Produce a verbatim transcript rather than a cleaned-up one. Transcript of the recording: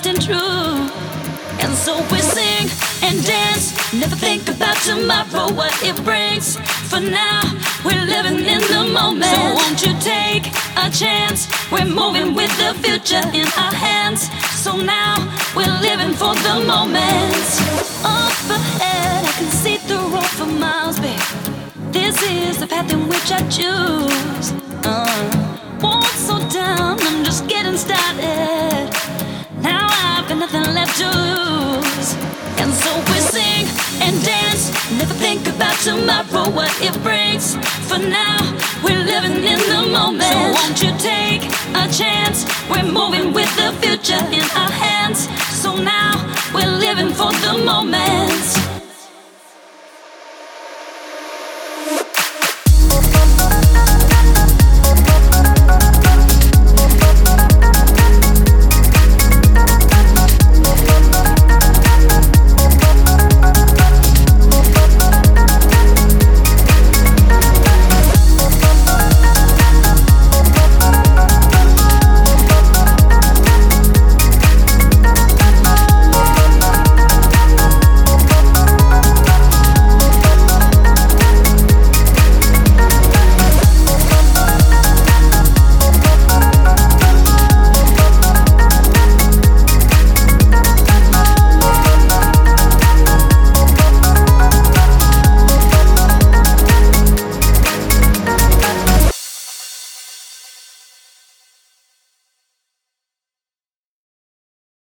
honest and true. And so we sing and dance, never think about tomorrow, what it brings. For now, we're living in the moment. So won't you take a chance? We're moving with the future in our hands. So now, we're living for the moment. Up ahead, I can see the road for miles, babe. This is the path in which I choose. Uh, won't slow down, I'm just getting started. Now I've got nothing left to lose. And so we sing and dance, never think about tomorrow, what it brings. For now, we're living in the moment. So won't you take a chance? We're moving with the future in our hands. So now, we're living for the moment.